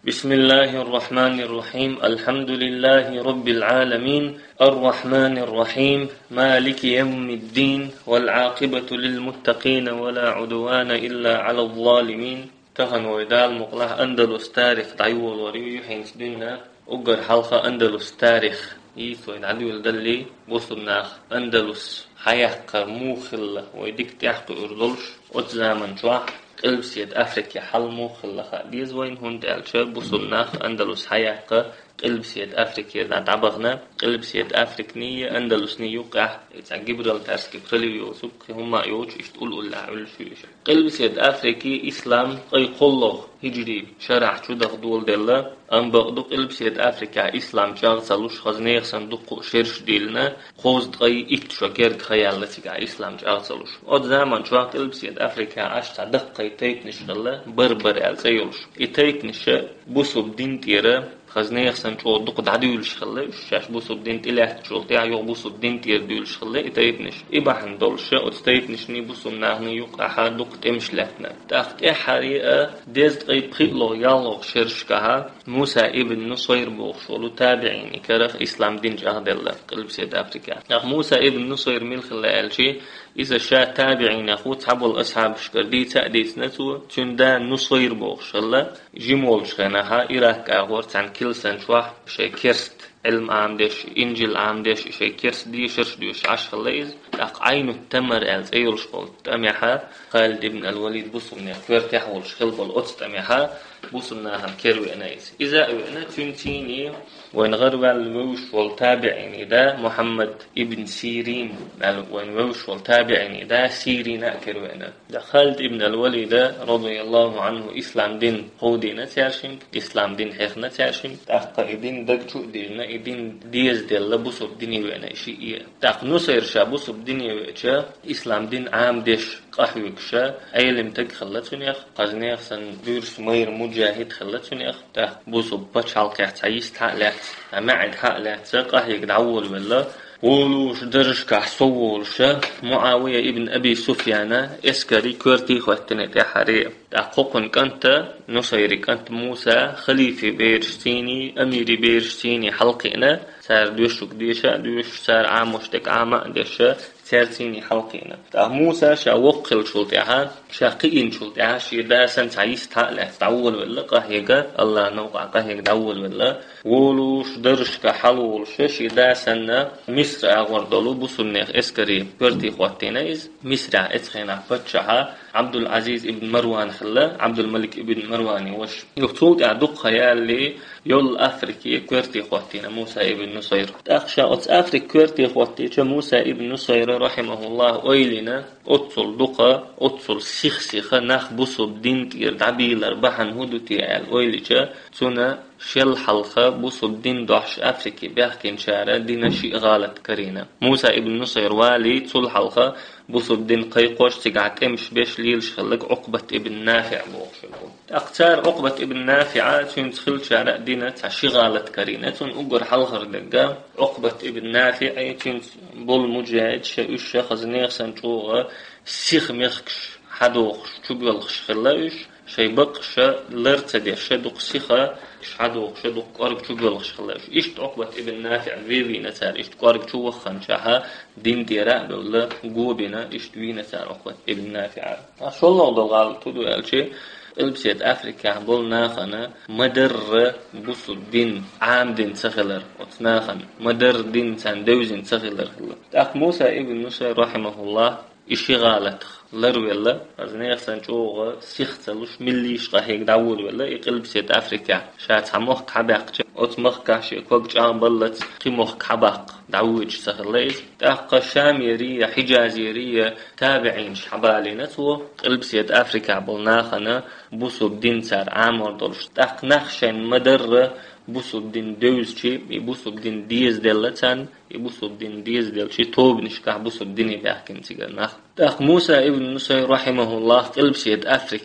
بسم الله الرحمن الرحيم الحمد لله رب العالمين الرحمن الرحيم مالك يوم الدين والعاقبة للمتقين ولا عدوان إلا على الظالمين تهن ويدال مقلح أندلس تاريخ دعيو الوريو يحين سدنا أقر حلقة أندلس تاريخ يسوين عدو الدلي بوصلناخ أندلس حياق موخل ويديك تحق أردلش أتزامن شواح قلب سيد أفريقيا حل موخل ديز وين هند الشاب بوصلناخ أندلس حياق قلب سيد أفريقيا نتعبغنا قلب سيد أفريقيا أندلس نيوقع جبرال تارسكي خلي يوسف هم يوش تقول ولا عمل شو قلب سيد أفريقيا إسلام أي قلق هجري شرع شو دول دلا أم بقدق قلب سيد أفريقيا إسلام شاغ سلوش خزنيخ صندوق شرش ديلنا خوز دقي إكتشا كيرد خيالتك إسلام شاغ سلوش أد زمان شو قلب سيد أفريقيا أشتا دقي تيتنش دلا بربر ألسيولش إتيتنش بوسو بدين تيرا خزنيخ سنشو دق دعديولش خلا شاش بوسو بدين تلاه شغل تاع يو بوسو بدين تير ديولش خلا إتيتنش إباحن دولش أتيتنش ني بوسو ناهني يوقع حد دق تمش لاتنا تاخت حريقة ديزت أي بخيلو يالو شرشكها موسى ابن نصير بوخشولو تابعيني كرخ إسلام دين جهد الله قلب سيد أفريقيا موسى ابن نصير ملخ الله الشي إذا شاء تابعين أخوت حبوا الأصحاب شكردي تأديس نتو تندا نصير بوخش الله جمول شخناها إراك أغورت عن كل سنشوح شي كرست علم عامدش إنجيل عامدش شي كرست دي شرش ديوش عشر الليز أق عينو التمر ألز أيول شخول تأميحا خالد ابن الوليد بوصو من يخبر تحول شخل بالقدس تأميحا بوصلنا هم كيروي أنايس إذا أنا تنتيني وين غرب الوش والتابعين ده محمد ابن سيرين وين وش والتابعين ده سيرين كيروي أنا ده خالد ابن الوليد رضي الله عنه إسلام دين قودينا تعرشين إسلام دين حيخنا تعرشين تأقى إدين دقشو دينا إدين ديز ديال لبوسو بديني وأنا شيء تأق نصير شابوسو بديني وأنا إسلام دين عام ديش قحوكشا أيلم تك خلتوني أخ قزني سن دورس مير مجاهد خلتوني أخ تا بوسو بتشال كحت عيس تعلت معد حقلت سقه يقدعول ولا ولوش درش كحصولش معاوية ابن أبي سفيان إسكري كورتي خواتنت حريق تحققن كنت نصيري كنت موسى خليفة بيرشتيني أميري بيرشتيني حلقنا سار دوشك ديشا دوش سار عاموشتك عاما ديشا سارتيني حلقنا موسى شا وقل شلتها شاقين شلتها شي داسن تعيس تعلق تعول ولا قهيقة الله نوقع قهيق دعول ولا ولوش درش كحلولش شي داسن مصر أغوردلو بوسنيخ إسكري كورتي خواتينيز مصر إسخينا فتشها عبد العزيز ابن مروان خلا عبد الملك ابن مروان وش يقتول أعدق خيالي يول أفريقيا كورتي خواتينا موسى ابن نصير أخشى أفريقيا كورتي خواتينا موسى ابن نصير رحمه الله أيلنا أتصل دقة أتصل سيخ نخ بوسو بدين تير دعبيل ربحن هدو تيال أيلجا تنا شل حلقة بوسو بدين دعش أفريقيا بيحكي شارع دينا شيء غلط كرينا موسى ابن نصير والي تول حلقة بوسو بدين قيقوش تقعك امش بيش ليلش خلق عقبة ابن نافع بوخشلكم اختار عقبة ابن نافع تنسخل شارع دينا تعشي غلط كرينا تن أقر حلقة دقا عقبة ابن نافع تنس بول مجاهد شاوش خزنيخ سنشوغ سيخ ميخكش حدوخش تقولخش خلاوش شي بقش لرتدي شدق سيخة شعدوخ شدق قارب تقولخش خلاوش إشت عقبة ابن نافع في نتار إشت قارب شو خنشها دين ديراء ولا جوبنا إشت في نتار عقبة ابن نافع شو الله ضل تدو الشيء البسيت أفريقيا بولنا خنا مدر بوسو دين عام دين سخلر وتناخن مدر دين ساندوزين سخلر تأخ موسى ابن نصير رحمه الله إشي غالط لروي الله أزنيخ سنشوغ سيختلوش مليش قهيق داول ولا يقلب سيت أفريقيا شات حموخ كحباق أتمخ كاشي كوكج بلت قيموخ كحباق دعوج سخليز تأخ شاميرية حجازيرية تابعين شحبالي نتو قلب سيت أفريقيا بولناخنا بوسو بدين سار عامر دولش تأخ نخشن مدر بوسو بدين دوز شي بوسو بدين ديز دلتان بوسو بدين ديز دل شي توب نشكح بوسو بدين بيحكم تيجر نخ تأخ موسى ابن نصير رحمه الله قلب سيد أفريقيا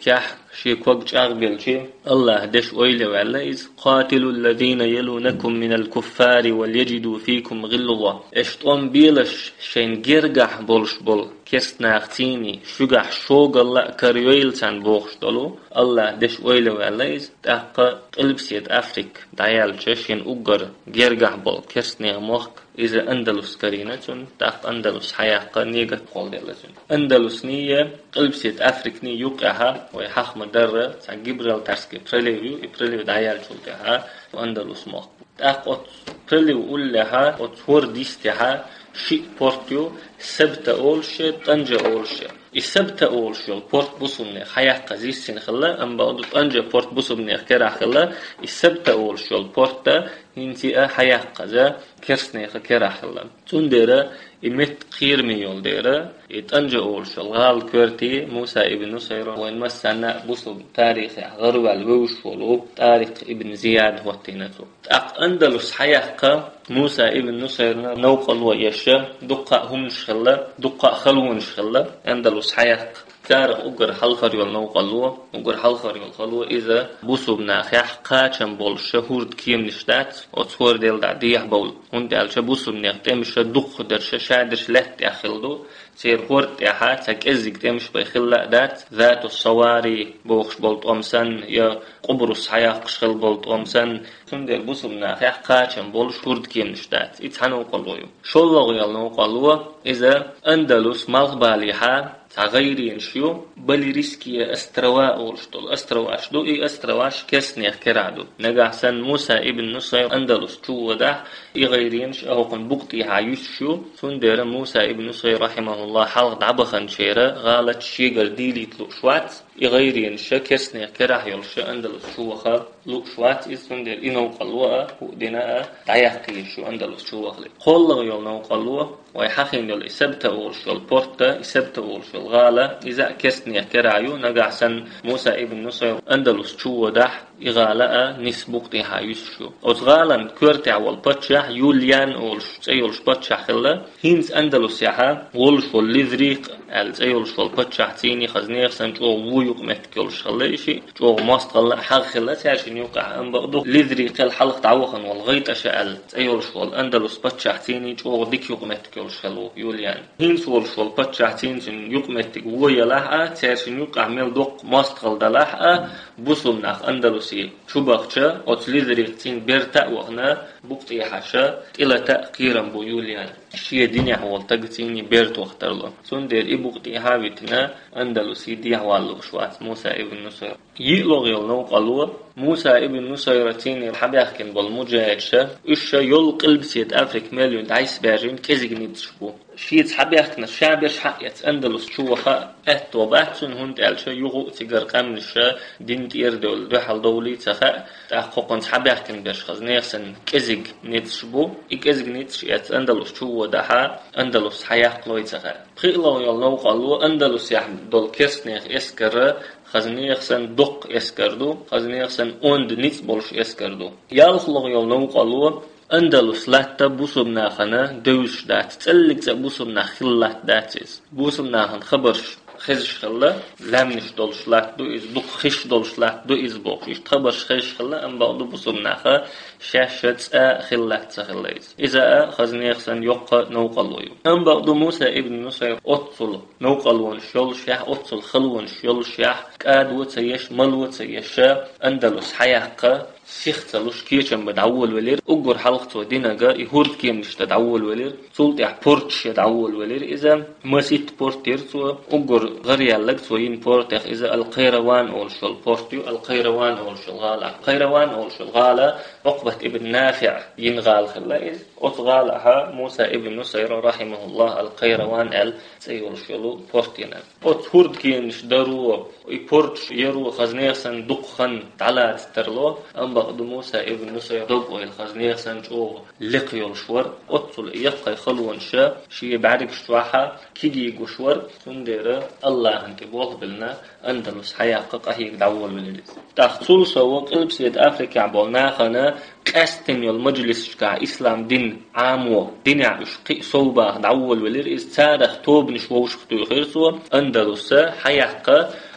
شي كوكج أغبل شي الله دش أويل وعلا إذ قاتلوا الذين يلونكم من الكفار وليجدوا فيكم غلظة اشتون بيلش شين جرجح بولش بول كست ناختيني شجح شوق الله كريويل سان بوخش دلو الله دش أويل وعلا إذ تحق قلبسيت أفريك دايال شين أوجر جرجح بول كست نغموخ إذا أندلس كرينة تحت أندلس حياة نيجة قول دلتون أندلس نية قلبسيت أفريقني يوقعها ويحخ مدرة سجبرال ترسك إبريليو دايال شلتها وأندلس مخ تأخذ إبريليو أولها وتور ديستها شيء بورتيو سبت أولش طنجة أولش السبت أولش البورت بوسمني حياة قزيس سين خلا أم بعد طنجة بورت بوسمني كرا خلا السبت أولش البورت هنتي حياة قزا كرسني كرا خلا تندرة إمت قير ميول ديرة يتنجى أولش الغال كرتي موسى ابن نصير وين مسنا بوسم تاريخ غرب الوش ولو تاريخ ابن زياد وتينته أندلس حياة موسى ابن نصير نوقل ويشا دقة هم شخلا دقة خلون شخلا أندلس حياة تاريخ أجر حلقة يولنو قلوة أجر حلقة يولخلوة إذا بوسو بناخيح قاچن بول شهورد كيم نشتات أتصور ديل دعديح بول هند على شبوسو بناخ تمش دق درش شادش لهت أخلدو سير خورت يحا تك إزيك تمش بيخلا دات ذات الصواري بوخش بولت أمسن يا قبرص حياق شخل بولت أمسن هند بوسو بناخيح قاچن بول شهورد كيم نشتات إتحانو قلوة شو لغو يولنو قلوة إذا أندلس مالغ باليحا تغيرين شو بل ريسكي استرواء أولشتول استرواش دو إي استرواش كسنيخ كرادو نجح سن موسى ابن نصير أندلس شو وده يغيرينش أهو قن بقتي عايش شو سندر موسى ابن نصير رحمه الله حلق دعبخن شيرة غالت شيغر ديلي تلو شوات يغيرينش كسنيخ كراه يلش أندلس شو وخا لو شوات إذ سندر إنو قلوة ودناء دعيقي شو أندلس شو وخلي قول يلنو قلوة ويحخين يل إسبت أولش البورتا إسبت أولش الغالة إذا كسني كرايو نجع سن موسى ابن نصير أندلس شو ودح إغالة نسبوقتي هايش شو أتغالا كورتع والبتشح يوليان أولش أيولش بتشح خلا هينز أندلس يحا ولش واللذريق أيولش والبتشح تيني خزنيخ سن جو ويوق متكولش خلا إشي جو ماست خلا حق خلا ساشين يوقع أم بقدو لذريق الحلق تعوخن والغيط أشأل أيولش والأندلس بتشح تيني جو ديك يوق متكولش خلو يوليان هينز ولش والبتشح تيني يوق متك ويا لحقة ساشين يوقع ميل دوق ماست خلا لحقة بوسم ناخ أندلسي شو بخشة أتلذريق تين بيرتا وهنا بقتي حشا إلى تأخيرا بيوليان شيء دنيا هو تقتيني بيرت واختار له سندر إبقتي هابتنا أندلسي دي حوالو شوات موسى ابن نصير يلغ يلنو قالوا موسى ابن نصير تيني الحبيخكن بالمجاهدشة إيش يل قلب سيد أفريك مليون دايس بارين كزيق نيتشبو شيت حبيخكنا شابش حقيت أندلس شوخا وباتسون هند ألشا يغو تجر قامنشا دين تير دول بحال دولي تخا تحققن حبيخكن برش خزنيخسن كزيق نيتشبو إكزيق نيتش أندلس شو ودحا أندلس حياق لوي تخا بخيلو يلنو قالوا أندلس يحن دول كسنيخ إسكر خزنيخسن دق إسكردو خزنيخسن أوند نيت بولش إسكردو يالخلو يلنو قالوا أندلس لاتا بوسمنا خنا دوش دات تسلك بوسمنا خلات داتس بوسمنا خن خبرش خزش خلا لامنش دولش لات دو إز بق خش دولش لات دو إز بق إش خبرش خش خلا أم بعضو بوسمنا خا شاشت خلات خلايز إذا خزني خسن يق نوقلويو أم بعضو موسى ابن نصير أتصل نوقلون شل شح أتصل خلون شل شح كاد وتسيش مل وتسيش أندلس حياقة سيختلوش كيشن بدعول ولير أجر حلقته دينجا يهورد كيم مش تدعول ولير سولت بورتش يدعول ولير إذا مسيت بورتير سو أجر غريالك سوين بورتخ إذا القيروان أول شو البورتيو القيروان أول شو الغالة القيروان أول شو الغالة عقبة ابن نافع ينغال خلايز أتغالها موسى ابن نصير رحمه الله القيروان سيول شلو بورتينا أتهورد كيم مش درو يبورتش يرو خزنيسن دقخن على تسترلو أم بعد موسى ابن نصير دق الخزنية سنجو لقيول شور أتصل يبقى خلون شي بعدك شواحة كيجي جوشور سندير الله أنت بوض بلنا أندلس حياقق أهيك دعول مللس تخصول سوق قلب سيد أفريقيا عبولنا خنا قاستن المجلس شكا إسلام دين عامو دين عشقي صوبة دعول ولير إز تاريخ توب نشوش ختو خيرسو أندلس حياقق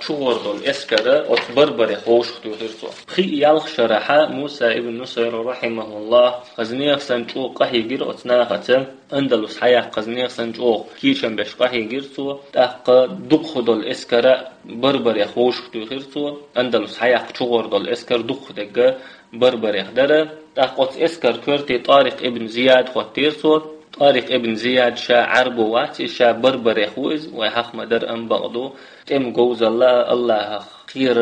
شغور دول اسكرة وتبربر خوش تغيرتو خي يالخ شرحة موسى ابن نصير رحمه الله قزنيخ سنجو قهي جير اتناغة اندلس حياة قزنيخ سنجو كيشن بش قهي جيرتو تاق دق دول اسكرة بربر خوش تغيرتو اندلس حياة شغور دول اسكر دق دقة بربر يخدر تاق اسكر كرتي طارق ابن زياد خوتيرتو طارق ابن زياد شا عربو واتي شا بربر يخوز ويحق مدر أم بغضو تم جوز الله خير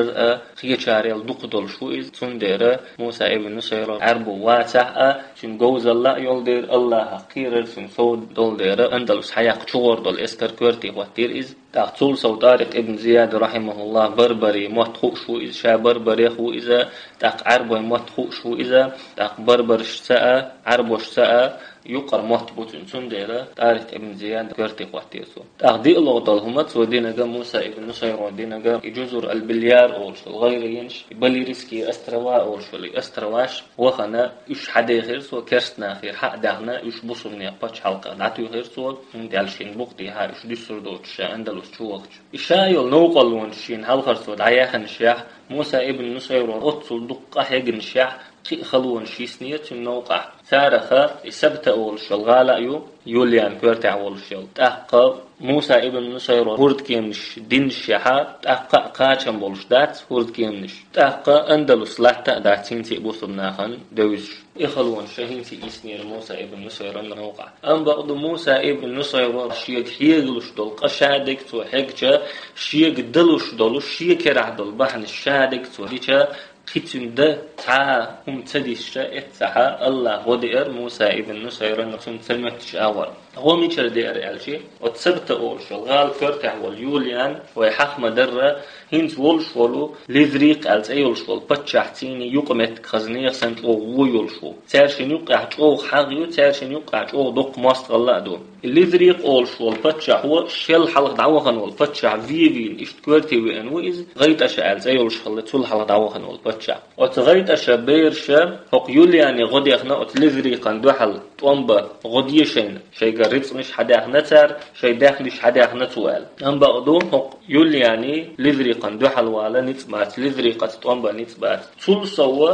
شاري الدقدل شويز تندير موسى ابن نصير عربو واتح شن جوز الله يولدير الله خير شن صود دول دير أندلس حياق شغور دول اسكر كورتي واتير إز تقتول سو طارق ابن زياد رحمه الله بربري متخو شو إز شا بربري خو إذا تق عربو متخو شو إذا تق بربر شساء عربو شساء يقر محتبوتن سنديرة طارق ابن زياد كرتي قواتيسو تقدي الله ضلهمت ودينغا موسى ابن نصير ودينغا جزر البليار أول شو غير ينش بلي ريسكي استروا أول شو لي استرواش وخنا إيش حدا غير سو كرستنا خير حق دعنا إيش بصرني أقبش حلقة دعتو غير سو انت علشين بوقتي ها إيش ديسر دوتش أندلس شو وقت إشايل نوقلون شين هالخر سو دعياخن شيح موسى ابن نصير وقتصل دقة هيجن شيح خلون شي سنية النوقع ثارخة سبت أول شل غالا يوليان كورتع أول شل تحقق موسى ابن نصير هورد كيمش دين الشيحة تحقق قاچم بولش دات هورد كيمش تحقق أندلس لاتا داتين تيبوث الناخن دوش إخلون شهين تي إسنير موسى ابن نصير النوقع أم بعض موسى ابن نصير شيك حيغلش دول قشادك تو حقجة شيك دلش دول شيك رعدل بحن الشادك تو ديشا كتن ده تا هم تديش اتسحا الله ودير موسى ابن نصير نقسم تسمتش أول هو ميشر دير علشي وتثبت أول شغال كرتع واليوليان ويحق مدرة هنز ولش ولو لذريق ألز أيولش ول بتشحتيني يقمت خزنية سنت أو ويولشو تارشين يقع أو حاغيو تارشين يقع أو دق ماست الله دو لذريق أولش ول بتشح هو شل حلق دعوخن ول بتشح فيفين إشت كرتي وين ويز غيت أشا ألز أيولش خلت حلق دعوخن ول بتشح وتغيت أشا بيرشا هق يوليان غدي أخنا لذريقا دوحل طنبا غدي شيء قريت مش حدا أخنتر شيء داخلش حدا أخنتوال أم بقدو هق يولياني لذريقا دوحل والا نتبات لذريقة طنبا نتبات طول سوا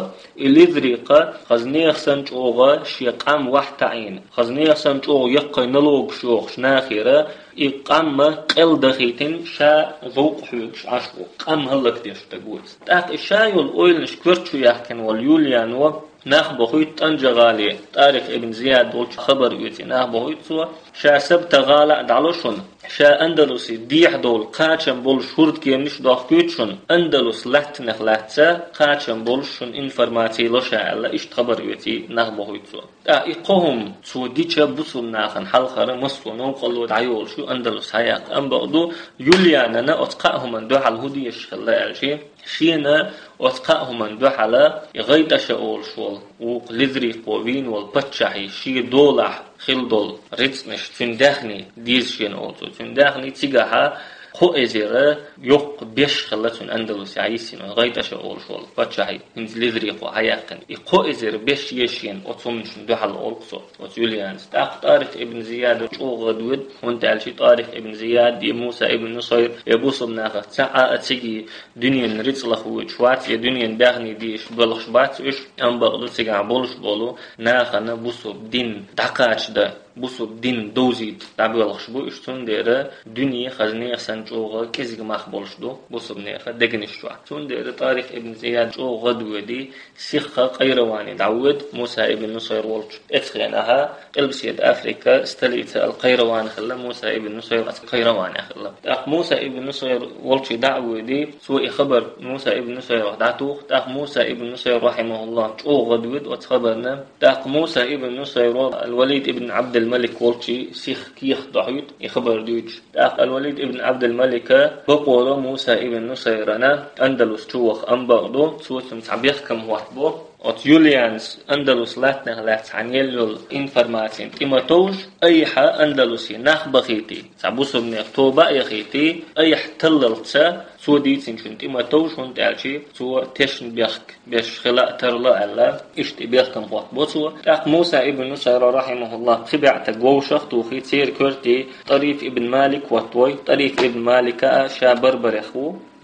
لذريقة خزنية سنج أوغا شيقام وحتعين خزنية سنج أوغ يقي نلوغ شوغ شناخيرا إقام قل دخيتين شا ذوق حوش عشقو قام هلك ديش تقوز تاك إشايو الأويل نشكرتشو يحكن واليوليانو ناخ بخيت أنجغالي طارق ابن زياد ولش خبر يوتي ناخ بخيت سوا شا سبت غالا دعلوشن شا أندلسي ديح دول قاچم بول شورد كيمنش داخكوتشن أندلس لحتنخ لحتسا قاچم بولشن إنفرماتي لشا ألا إشت خبر يوتي ناخ بخيت سوا إقوهم سو ديچا بسول ناخن حلقر مصلو نوقلو دعيول شو أندلس هياق أم بقدو يولياننا أتقاهم من دوح الهدي يشخلا الشي شينا أتقاهم من دوح على غيت شاول شول وقلذري قوين والبتشحي شي دولح خلدول ريتمش تندخني ديز شين أولتو تندخني تيجاها خو إزيرة يق بيش خلتون أندلس عيسين غاية شغل شغل بتشعي هنز لذريقو عياقن يقو إزير بيش يشين أتصمش ندوحل أولقصو وتيوليان ستاق طارق ابن زياد شو غدود وانت علشي طارق ابن زياد دي موسى ابن نصير يبوص بناخة ساعة أتسيجي دنيا نريد لخوة شوات يا دنيا داغني ديش بلخش باتش أم بغدو تيجا بولش بولو ناخة نبوصو بدين دقاش ده بوسو دين دوزيد تعبي والخشبو اشتون ديره دنيا خزنية سنجوغا كيزيق ماخ بولشدو بوسو بنيخا دقنشتوا تون ديره طارق ابن زياد جوغا دودي سيخا قيرواني دعود موسى ابن نصير والش اتخينها قلب سيد أفريكا استليت القيروان خلا موسى ابن نصير قيرواني خلا تاق موسى ابن نصير والش دعودي سوء خبر موسى ابن نصير دعتوخ تاق موسى ابن نصير رحمه الله جوغا دود واتخبرنا تاق موسى ابن نصير الوليد ابن عبد الملك والشي سيخ كيخ ضحيت يخبر دوج تاق الوليد ابن عبد الملك بقول موسى ابن نصيرنا أندلس توخ أنبغدو سوسم تعبيخكم وحبو أتيوليانس أندلس لاتنا لات عنيلول إنفرماتين إماتوج أيها أندلسي ناخ بخيتي تعبوسو بنيخ توبا يخيتي أيح تللتسا سو ديتين شنت إماتوج هنت ألشي سو تشن بيخك بيش خلاء ترلا ألا إشتي بيخكم وحبو سو تاق موسى ابن نصير رحمه الله خبع تقوشخ توخي تسير كورتي طريف ابن مالك وطوي طريف ابن مالك شا بربر أخو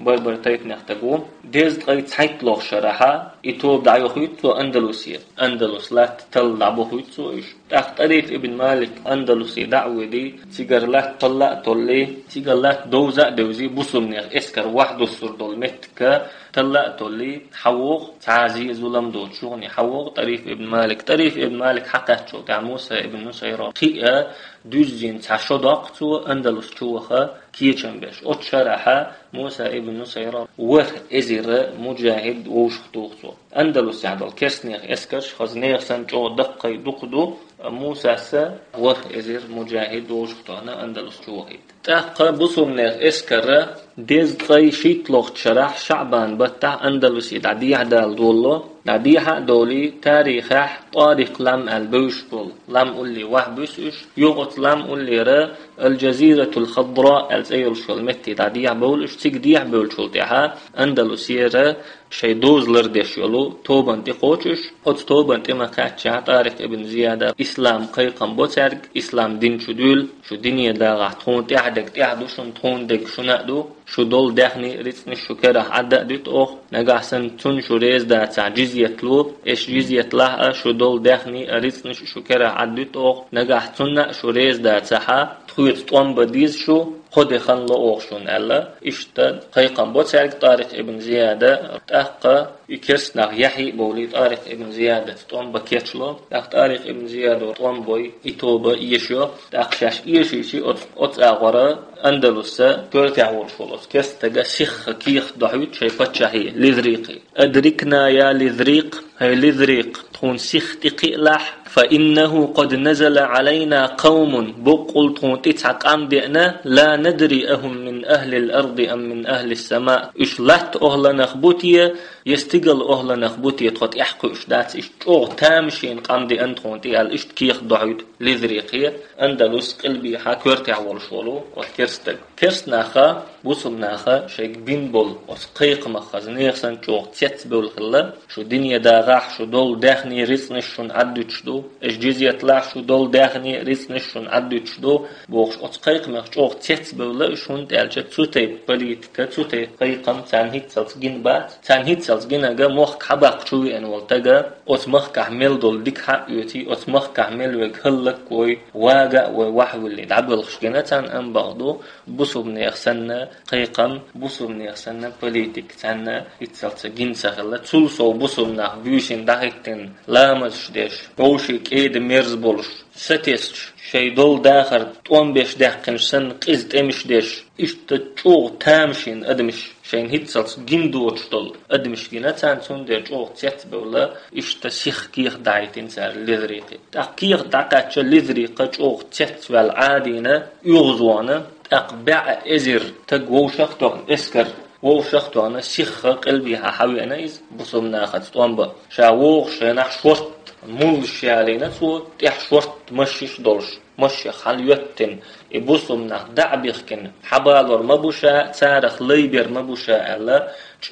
بربر تايت نختقو ديز قيت حيت لوخ شرحة يتوب دعيو خيطو أندلسية أندلس لا تل دعبو خيطو إيش تختلف ابن مالك أندلسي دعوة دي تيجر لا طلع طلي تيجر لا دوزة دوزي بوسمنيغ اسكر وحدو السردول متك طلع طلي حوغ تعزي ظلم دوت شغني حوغ طريف ابن مالك طريف ابن مالك حقت شو تاع موسى ابن نصيرة قيئة دوزين تاع شداقتو أندلس شوخة كيشن بيش أتشرحة موسى ابن نصيرة وخ إزير مجاهد وشختوخسو أندلس يعدل كرسنيغ اسكرش خزنيغ سنجو دقي دقدو موسى سا وخ إزير مجاهد وشختونا أندلس شوخيد تاق بصمنيغ اسكر ديز قي شيطلوخ شرح شعبان بتاع أندلسي دعدي عدال دولو دعدي حق دولي تاريخه طارق لم البوش بول لم قولي وحبس إش يغط لم قولي را الجزيرة الخضراء الزيل شول متي دعدي بول إش تيجديح بول شول تيها أندلسي را شي دوز لردش يلو توبان تقوتش أت توبان تما كاتشا طارق ابن زيادة إسلام قيقم بوترق إسلام دين شدول شو دنيا داغا تخون تحدق تحدو شن تخون دق شو نقدو شو دول دخني ريتني شو كره عدق دوت أخ نجاحسن تون شو ريز دا تاع جزية لو إيش جزية لها شو دول دخني ريتني شو كره عدت أخ نجاح تون شو ريز دا تاعها تخويت طوام بديز شو خد خن لو أخشون ألا إشتد قيقم بوتسرق طارق ابن زيادة تأقى يكسنا يحيى بولي طارق ابن زيادة طوام بكيتشلو طارق ابن زيادة طوام بوي إتوبة يشو تأقشاش يشيشي أت أغورا أندلسة كورتي عور شولوس كستجا شيخ كيخ ضحيت شي فتشاهي لذريقي أدركنا يا لذريق هاي لذريق تكون سيخ تقيلح فإنه قد نزل علينا قوم بقول تكون تتعق أم دئنا لا ندري أهم من أهل الأرض أم من أهل السماء إش لات أهل نخبوتية يستقل أهل نخبوتية تخط يحكو إش دات إش أغ تامشين قام دي أنتون تيال إش كيخ ضحيت لذريقية أندلس قلبي حاكورتي عور شولو وكرستك كرسناخا بوصلناخا شيك بين بول وسقيق مخز نيخسن جوغ تيت بول خلا شو دنيا داغاح شو دول داخني ريسنش شون عدو تشدو اش جزية طلع شو دول داخني ريسنش شون عدو تشدو بوغش وسقيق مخ جوغ تيت بول شون تالجة تسوتي بوليتكا تسوتي قيقم تانهيت سلسجين بات تانهيت سلسجين اغا موخ حباق شوي ان والتاقا وتمخ كحمل دول ديك حق يوتي وتمخ كحمل ويكهلك وي واقع ووحو اللي دعبل خشجينة تان ان بعضو بوصو بنيخسن قيقم بوصو بنيخسن بوليتك تان يتسلسة جنسة خلا تسلسو بوصو بناخ بيوشين داخيكتن لامز شديش بوشيك ايد ميرز بولش ستيسش شي دول داخر طوان بيش داخنش سن قزت امش ديش اشتا چوغ تامشين ادمش شين هيتسلس جندوش دول ادمش جناتان سون دير چوغ تيت بولا اشتا سيخ كيخ دايتين سار لذريقي تاقيخ داقاتش لذريقا چوغ تيت والعادينا يغزوانا تاقبع ازر تاقوو شختوغ اسكر وو شختو أنا سيخ قلبي حاوي أنا إز بصمنا أخذ طوامبا شاوغ شنح شورت مول شالينا سو تح شورت مشيش دولش مشي خليوتن يبصمنا دعبيخكن حبالور مبوشا تارخ ليبر مبوشا ألا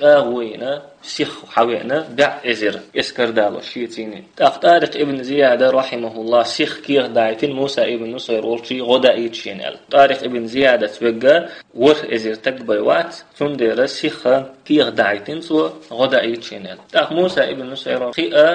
شاوينا سيخ حوينا دع إزر إسكر دالو شيتيني طارق ابن زيادة رحمه الله سيخ كيخ دايتين موسى ابن نصير ولشي غدا يتشينال طارق ابن زيادة توقع ور إزر تقبيوات تندر سيخ كيخ دايتين سو غدا يتشينال تاق موسى ابن نصير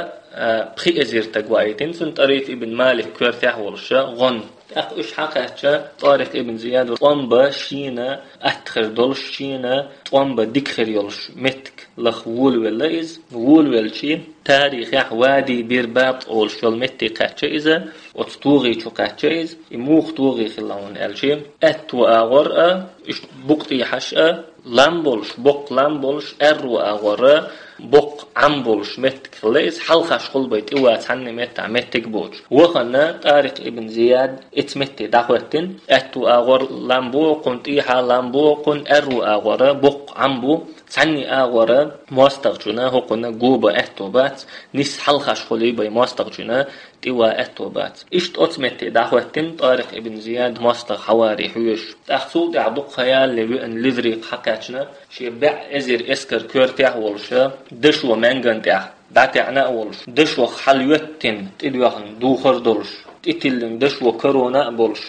بخي إزر تقبيواتين سن طريف ابن مالك كورتيح ولشا غن أخ إيش حقيقة طارق ابن زياد طنبا شينا أتخر دولش شينا طنبا ديكخر يولش متك لخ وول إز وول شي تاريخ يح وادي بيرباط أول شول متي قاتشة إذا وتطوغي شو قاتشة إز يموخ طوغي خلاون الشي أتو أغرأ إيش بقتي حشأ لامبولش بق لامبولش أرو أغرأ بق عمبولش متك خليز حلقش خل بيت إوات عني متع متك بوج وخنا طارق ابن زياد اتمتي دعوتن أتو أغر لامبوقن تيحا لامبوقن أرو أغر بق عمبو عني أغر مواستغجنا هو قلنا جوبا أتوبات نس حلقش خلي بي مواستغجنا توا أتوبات إشت أتمتي دعوتن طارق ابن زياد مواستغ حواري حوش تأخذوا دعدق خيال لبئن لذريق حكاتنا شي بع إزر إسكر كورتيح والشا دشوا منغن تيح داتعنا أولش دشوا خلوتن تدوخن دوخر دولش تتلن دشوا كورونا بولشا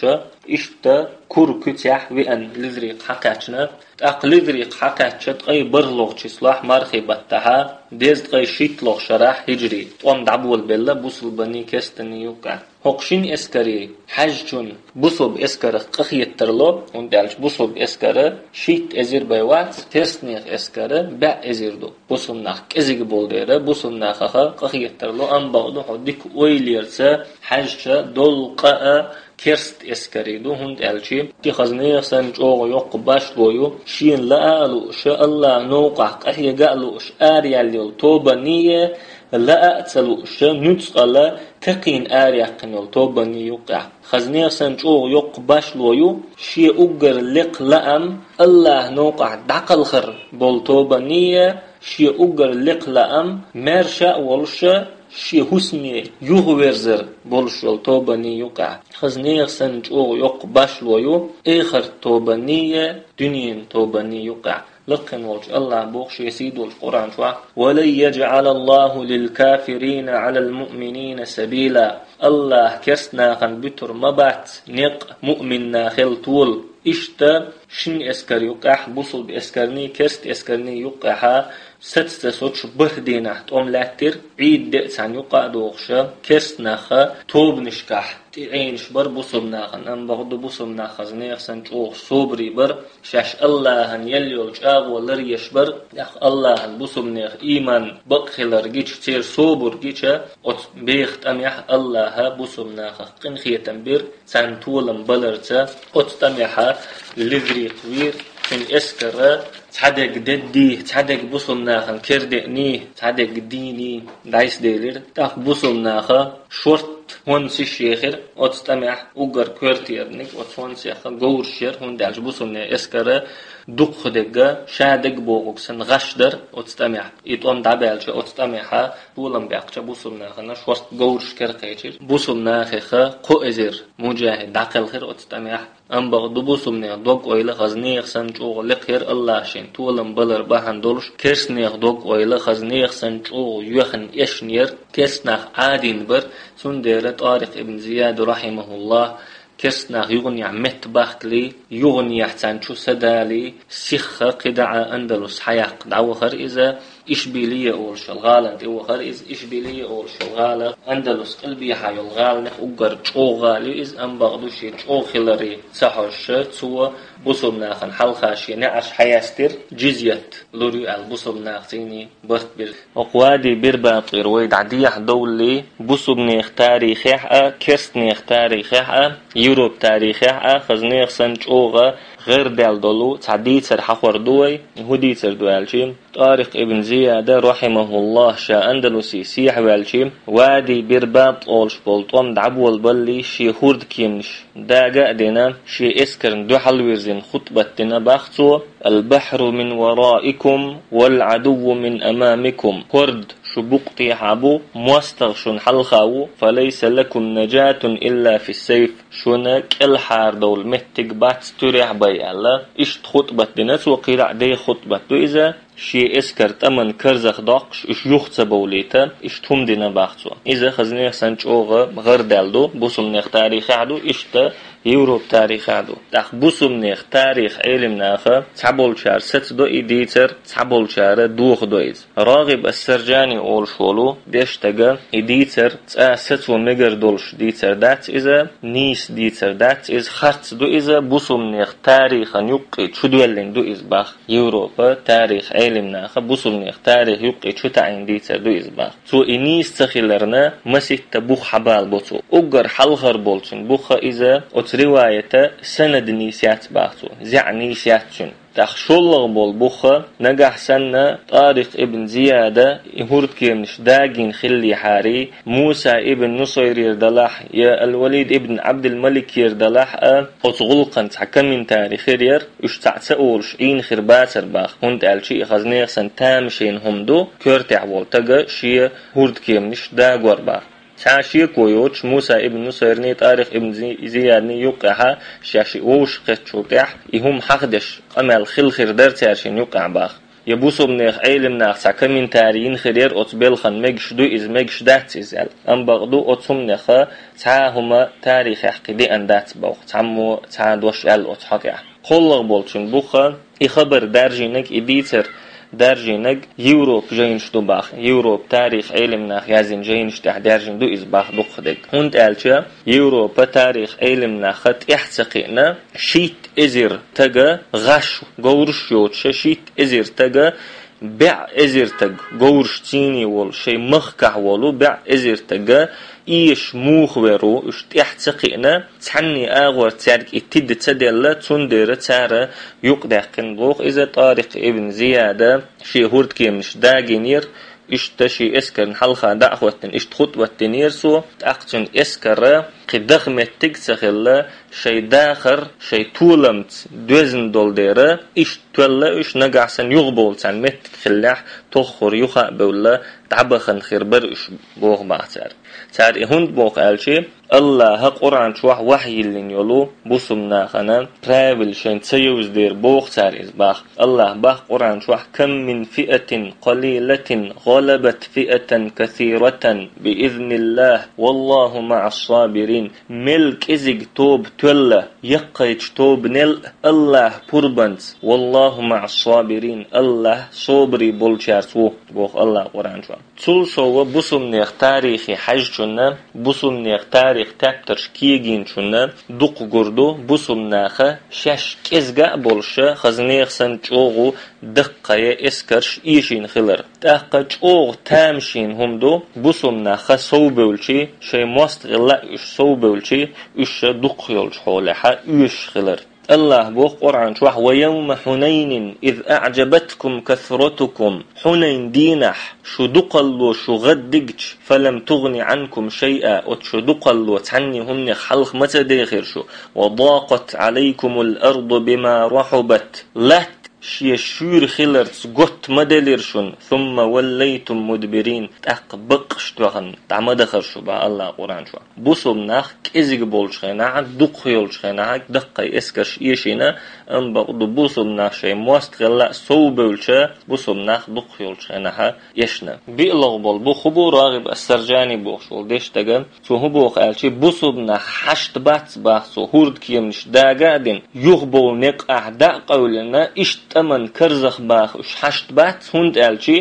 إشتا كوركتيح وأن لذريق حقاتنا أقلذريق حقاتشت أي برلوغ تسلاح مرخبتها ديزت أي شيتلوغ شراح هجري طوام دعبول بلا بوصل بني كستني يوقع هقشين اسكري حججون بوصل اسكره قخيت ترلو وندالش بوصل اسكره شيت ازير بيوات تسنيخ اسكره با ازيردو بوصل ناخ كزيق بولديره بوصل ناخخه قخيت ترلو أم بعضو حديك ويليرسا حججة دولقاء كرست اسكريدو هند الشي تي خزنيه سنجو يوق باشلويو شين لا الو شاء الله نوقع قحيه قالو اريال توبه نيه لا اتسلو نتسقلا تقين اريقن توبه ني يوقع خزنيه سنجو يوق باشلويو شي اوغر لق لام الله نوقع دقل خر بول توبه نيه شي اوغر لق لام مرشا ولش شي حسني يغورزر بولشول توباني يقع خزنيغ سنجو يق باشلويو اخر توبانية دنيا توباني يقع لقن والج الله بوخش يسيد القرآن شوع ولن يجعل الله للكافرين على المؤمنين سبيلا الله كسنا خن بتر مبات نق مؤمن ناخل طول إشتا شن اسكر يقع بوصل باسكرني كست اسكرني يقعها ستة صوتش بردينه توم لاتر عيد دقسان يقع دوغشا كست ناخا توب نشكح عينش بر بوصل ناخن أم بغضو بوصل ناخز نيخسن جوغ صوبري بر شاش الله هن يليولج آغ ولريش بر يخ الله هن بوصل نيخ إيمان بقخلر جيش تير صوبر جيشا ات بيخت أم يح الله بوصل ناخ قنخية تنبير سان طولم بلرتا ات تميحا لذري طوير من اسكرا تعدق ددي تعدق بوصل ناخن كردقني تعدق ديني دايس ديلر تاخ بوصل ناخا شورت هون سيشيخر أتستمع أوجر كورتيرنك أتوان سيخا جور شير هون دالج بوصلنا إسكرة دق خدقة شادق بوغك سن غشدر أتستمع يتوان دابالج أتستمعها بولم بيقشة بوصلنا خنا شورت جور شكر قيشر بوصلنا خيخا قوئزر مجاهد داقل خير أتستمع أم بغضو بوصلنا دوق أويلا خزنيخ سنجوغ لقير الله شين تولم بلر باهن دولش كرسنيخ دوق أويلا خزنيخ سنجوغ يوخن إشنير كرسناخ عادين بر سندير طارق ابن زياد رحمه الله كرسناخ يغني عمت باختلي يغني يحتان شو سدالي سيخة قدعة أندلس حياق دعوخر إذا إشبيلية أول شلغالة دعوخر إذا إشبيلية أول شلغالة أندلس قلبي حيو الغالة أقر جو غالي إذا أم بغضو شي جو خلري سحوش تسوى بوصل ناخن حلقاشي نعش حياستر جزيت لوري البوصل ناختيني برت بير وقوادي بيرباطير ويد عديح دولي بوصل نيخ تاريخيحة كرست نيخ تاريخيحة يوروب تاريخيحة خزنيخ سنجوغة غير دال دولو تعديتر حخور دوي هديتر دوالشي طارق ابن زياد رحمه الله شا أندلسي سيح والشي وادي برباط أولش بولطوم دعبول بلي شي هورد كيمش داقا دينا شي اسكرن دو حلويرزين خطبة دينا باختو البحر من ورائكم والعدو من أمامكم كرد شبقتي حابو موستغشن حلخاو فليس لكم نجاة إلا في السيف شونك الحار دول مهتك بات تريح بي الله إشت خطبة ديناس وقيرع دي خطبة دو إذا شي اسكرت أمن كرزخ داقش إش يخت بوليتا إش تهم دينا باختو إذا خزنيخ سنجوغ غير دالدو بوصلنيخ تاريخ عدو إشتا يوروب تاريخ عدو تاخ بوصلنيخ تاريخ علم ناخا تعبول شار ست دو إديتر تعبول شار دوخ دو إز راغب السرجاني أول شولو ديشتاقا إديتر ست ومجر دولش ديتر دات إذا نيس ديتر دات إز خرط دو إذا بوصلنيخ تاريخا يقيد شو دوالين دو إز باخ يوروبا تاريخ علمنا خبوصلنيخ تاريخ يقيد شو تعين ديتر دو إز باخ سو إنيس تخيلرنا مسيت بوخ حبال بوتو أقر حلغر بولتن بوخ إذا رواية سند نيسيات باختو زع نيسياتشن تخشولغ بول بوخة نجح سنة طارق ابن زيادة يهورد كيمش داقين خلي حاري موسى ابن نصير يردلح يا الوليد ابن عبد الملك يردلح أتغلقن تحكم من تاريخ رير اشتعتقولش إين خرباتر باخ هند ألشي خزنيخ سنتامشين همدو كورتع والتقى شي هورد كيمش داقور باخ شاشي كويوش موسى ابن نصيرني طارق ابن زيادني يوقعها شاشي ووش قد شوتح يهم حقدش أمال خل خردر تارشين يوقع باخ يبوسم نخ علم نخ سكمين تارين خير أتبل خن مجشدو إز مجشدات إزال أم بغدو أتسم نخ تعهما تاريخ حقيقي أندات بوخ تعمو تعدوش أتحقع قلق بولشن بوخا إخبر درجينك إديتر درجينك يوروب جينش دو باخ يوروب تاريخ علمنا يازين جينش تح درجين دو إزباخ دقدك هند ألشا يوروب تاريخ علمنا خط إحتقينا شيت إزر تجا غش غورش يوتش شيت إزر تجا بع إزر تج غورش تيني وول شي مخكع ولو بع إزر تجا إيش موخورو إش تحتقينا تحني آغور تارك إتد تدل تندر تارا يقدقن بوخ إذا طارق ابن زيادة شي هورد كيمش داغينير إش تشي إسكر حلقة دعوتن إش خطوة تنيرسو تأقتن إسكر قدغمت تكسخلا شي داخر شي طولمت دوزن دولديرا إش تولا إش نقعسن يغبول تان مت خلاح تخور يخاق بولا تعبخن خربر إش بوغ باعتار تار هند بوغ ألشي الله قرآن شوح وحي اللي يولو بوسمنا خنا ترابل شين تسيوز دير بوغ تار إزباخ الله باخ قرآن شوح كم من فئة قليلة غلبت فئة كثيرة بإذن الله والله مع الصابرين ملك إزيق توب تولا يقيت توب نل الله بربنت والله مع الصابرين الله صبري بولشارسو بوغ الله قرآن شوح تولسو بوسمنيخ تاريخي حجتنا بوسمنيخ تاريخ تابترش كيجين شنا دوق قردو بوسمناخه شش كزغا بولشا خزنيخ سنچوغو دقايا اسكرش ايشين خلر تاقا چوغ تامشين همدو بوسمناخه صوبولشي شي ماست غلا اش صوبولشي اش دوق يولش حولها اش خلر الله بوخ قرآن شوح ويوم حنين إذ أعجبتكم كثرتكم حنين دينح شو دقلو شو غدقش فلم تغني عنكم شيئا وشو دقلو تعني هم خلق متى داخل شو وضاقت عليكم الأرض بما رحبت لا شي شور خلرت قط مدلرشن ثم وليتم مدبرين تقبقش توغن تعمد خرشو با الله قرآن شو بوسم ناخ كزيق بولشخينا دق يولشخينا دقي اسكرش يشينا ام بقدو بوسم ناخ شي موست غلا سو بولشا بوسم ناخ دق يولشخينا يشنا بيلغ بول بو خبو راغب السرجاني بوخشول ديشتغن سو هبو قالشي بوسم ناخ حشت بات باخسو هورد كيمنش داغادين يغبو نقع دا قولنا تمن كرزخ باخ وش حشت بات هند ألشي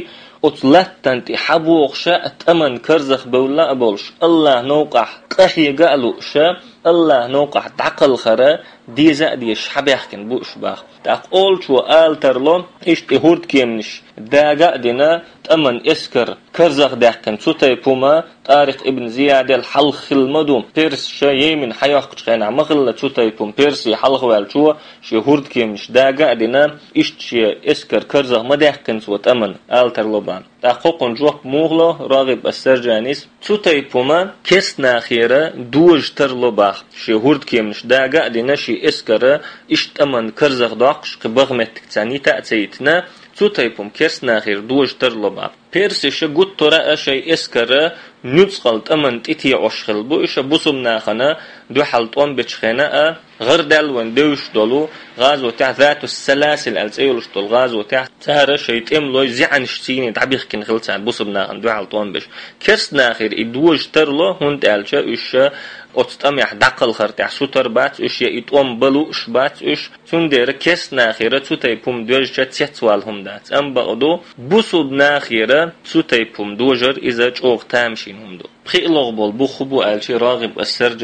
أطلتنتي حبوغ شاء تمن كرزخ بولا أبولش الله نوقع قحي قالو شاء الله نوقع تعقل خرا دي زادي شحبيحكن بوش باخ تقول شو آل ترلو إيش تهورد كيمنش دا قادنا تمن إسكر كرزخ داحكن سوتي بوما طارق ابن زياد الحلخ المدوم بيرس شاي من حياق خينا مغلة سوتي بوم بيرسي حلخ والشو شهورد كيمنش دا قادنا إيش إسكر كرزخ ما داحكن سوت أمن آل ترلو بان تحقق جواب موغلو راغب السرجانيس سوتي بوما كسنا خيرا دوج ترلو باخ شهورد كيمنش دا قادنا شي إسكر إيش تمن كرزخ داقش قبغمتك تاني تأتيتنا سوتيبوم كيرسنا غير دوج ترلبا بيرسيش قد ترى شيء اسكر نوتسقلت امن تيتي عشخل بو ايش بوسمنا خنا دو حلطون بتشخنا غير دالون دوش دولو غازو تاع ذات السلاسل الزيولش دول غازو تاع تهر شيء تملو زعن شتيني تعبيخ كن خلص بوسمنا دو حلطون بش كيرسنا غير دوج ترلو هند الشا ايش أتستمع دقل خرطع سوتر بات إيش يتوم بلوش بات إيش تندر كيس ناخيرة سوتيبوم دوجر تيتوالهم دات أم بقدو بوسود ناخيرة سوتيبوم دوجر إذا جوغ تامشين هم دو خيلغ بول بوخبو ألشي راغب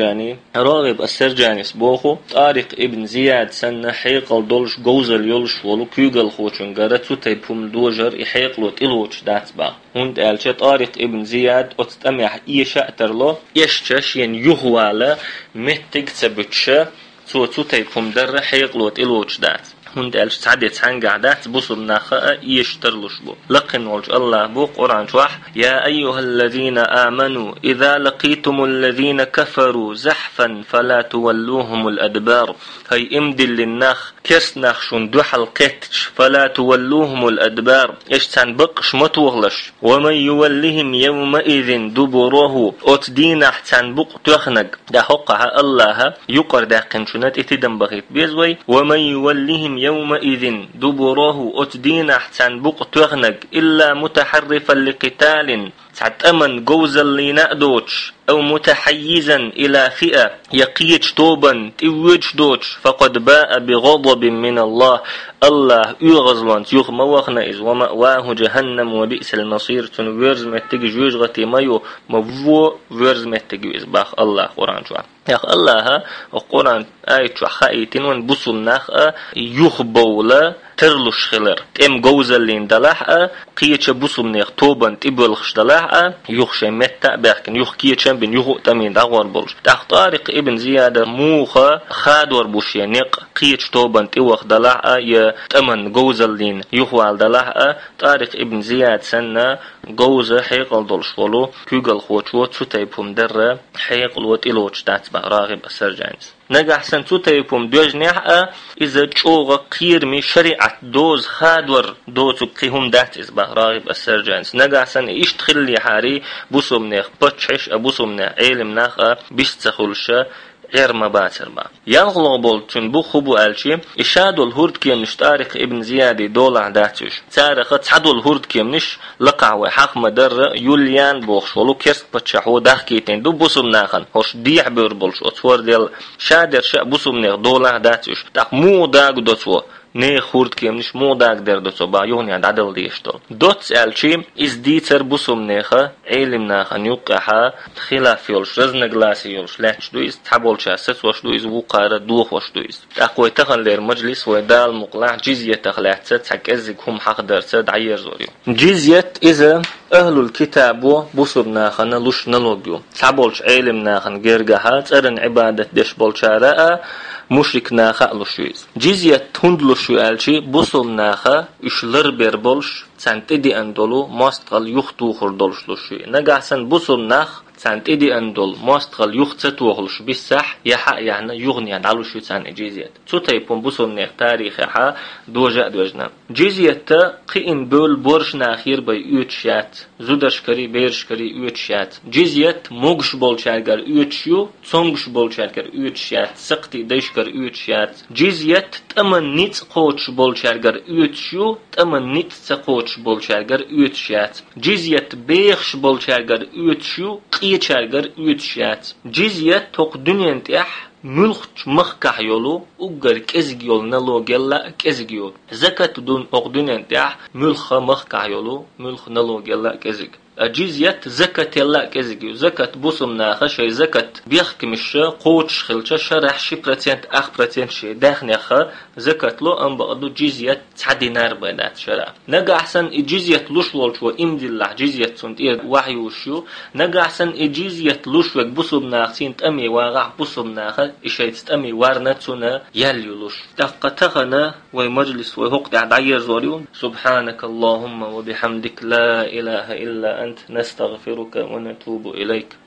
السرجاني سبوخو طارق ابن زياد سنة حيقل دولش جوزل يولش ولو كيوغل خوشن غرت سوتيبوم دوجر يحيقلو تلوش دات با هند ألشي طارق ابن زياد أتستمع إيشا ترلو يشتش ين يهوالا متك تبتشا سوتيبوم در حيقلو تلوش دات هند ألش تعدت هنقعدات بوصل ناخاء يشترلش بو لقن وجه الله بو قرآن شوح يا أيها الذين آمنوا إذا لقيتم الذين كفروا زحفا فلا تولوهم الأدبار هاي امدل للناخ كس ناخشون دو حلقتش فلا تولوهم الأدبار إيش تنبقش متوغلش ومن يولهم يومئذ دبروه أتدين تنبق تخنق دا حقها الله يقر دا قنشونات اتدن بغيت بيزوي ومن يولهم يومئذ دبره أتدين أحسن بق تغنق إلا متحرفا لقتال تعتمن جوز اللي نأدوش أو متحيزا إلى فئة يقيج توبا توج دوش فقد باء بغضب من الله الله يغزلان يغم وخنائز ومأواه جهنم وبئس المصير تنويرز متج جوجغتي مايو مفو ويرز متج إزباخ الله قرآن شو يا الله القرآن آية خايتين ونبصل ناخ يخبولا ترلوش خلر تم جوزلين دلح قيتش بصل نيخ توبا تبلخش دلح يخش متى بحكن يخ كيتش بن يخ تمين دعوار بولش تحت طارق ابن زيادة موخة خادور بوشينيق قيتش توبا توخ دلح ي تمن جوزلين يخوال دلح طارق ابن زياد سنة جوز حيقل دولش ولو كيقل خوتشو تسوتيبهم در حيقل وتلوش تاتبع راغب السرجانس نجح سنتو تيبهم دوج نحقا إذا تشوغ قيرمي شريعة دوز خادور دوزو قيهم دات إزبا راغب السرجانس نجح سن إيش تخلي حاري بوسوم نيخ بطشش أبوسوم نيخ علم ناخا بيستخلش غير مباتر با ينغلق بولتون بو خبو ألشي إشادو الهورد كيمنش تاريخ ابن زيادي دولع داتش تاريخ تحدو الهورد كيمنش لقع وحق مدر يوليان بوخش ولو كيرسك بتشحو داخ كيتين دو بوسم ناخن هوش ديع بيربولش أطور ديال شادر شا بوسم نيخ دولع داتش تاق مو داق دوتو نه خورد كيمنش مو داق در دوتو با يوني عد عدل ديشتو دوتس ألشي إز ديتر بوسم نيخه علم ناخن يوقعها خلاف يولش رزنق لاسي يولش لاتش دويز تحبول شاسس وش دويز وقارة دوخ وش دويز أقوي تخن لير مجلس ودال مقلع جزية تخلعت ست حق أزق هم حق درسد عير زوريو جزية إذا أهل الكتاب بوسم ناخن لوش نلوغيو تحبولش علم ناخن جرجهات أرن عبادة دش بولشارة مشرك ناخا لشويز جزية هندلشو ألشي بوسم ناخا إشلر بيربولش سانتدي أندولو ماستقل يختو خردولش لشوي نجحسن بوسم ناخ سانتدي أندول ماستقل يختو خلش بالسح يحق يعني يغني عن على شو سان جزية تطيبون بوسم ناخ تاريخ حا دوجا دوجنا جزية قيم بول بورش ناخير بي يوتشات زودش كري بيرش كري يوتشات جزية موغش بولشارجر يوتشيو صونغش بولشارجر يوتشات سقتي ديشكر يوتشات جزية تمن نيت قوتش بولشارجر يوتشيو تمن نيت سقوتش بولشارجر يوتشات جزية بيخش بولشارجر يوتشيو قيتشارجر يوتشات جزية توق دنيا تح ملخ مخكح يولو وقر كزج يول نلو جلا كزج يول زكاة دون أقدنيا تح ملخ مخكح يولو ملخ نلو جلا كزج جزية زكاة يلا كزجيو زكاة بوسم ناخا شي زكاة بيحكمش قوتش خلشة شرح شي برتينت برتينت شي داخنيخا زكاة لو أم بقدو جزية 9 دينار بيدات شرع نقا أحسن جزية لوشولش وإمدي الله جزية سنتير وحي وشيو نقا أحسن جزية لوشوك بوسم ناخسين تأمي واغع بوسم ناخا إشي تأمي وارنتنا يليولوش تقتغنا ومجلس وهقت عدعير زوريون سبحانك اللهم وبحمدك لا إله إلا أنت نستغفرك ونتوب إليك